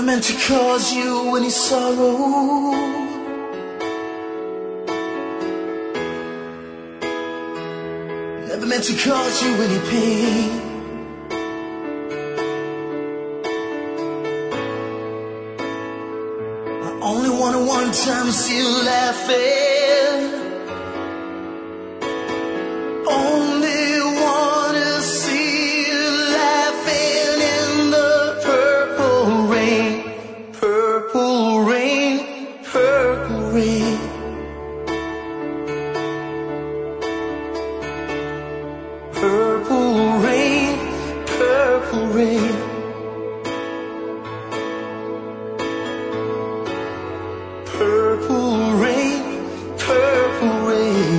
meant to cause you any sorrow. Never meant to cause you any pain. I only wanted one time to see you laughing. Only wanna see you laughing in the purple rain, purple rain, purple rain. Purple rain, purple rain. Purple rain, purple rain.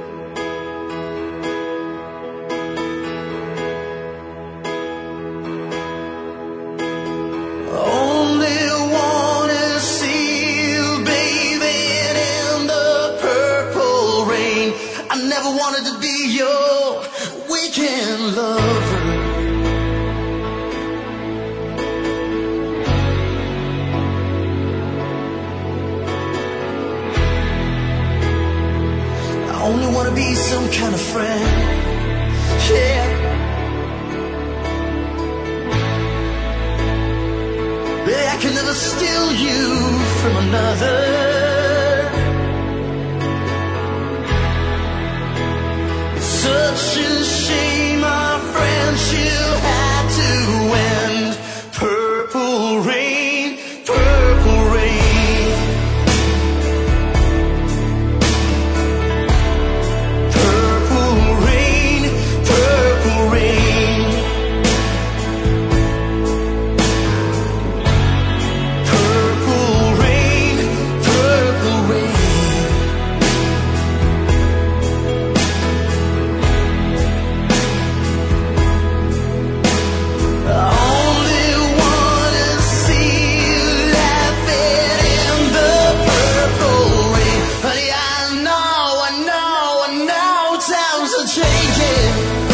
Only wanna see you bathing in the purple rain. I never wanted to be your weekend lover. I only wanna be some kind of friend. Yeah. But I can never steal you from another. It's such a shame our friendship had to end. Purple rain, purple rain. Purple rain, purple rain. Purple rain, purple rain. I only wanna see you laughing in the purple rain. Honey, I know times are changing.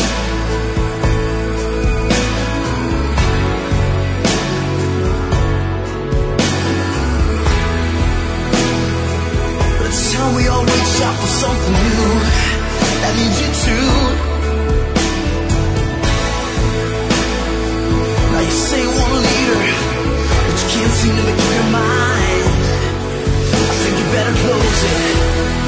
But it's time we all reach out for something new. That means you too. Now you say you want a leader, but you can't seem to make up your mind. I think you better close it.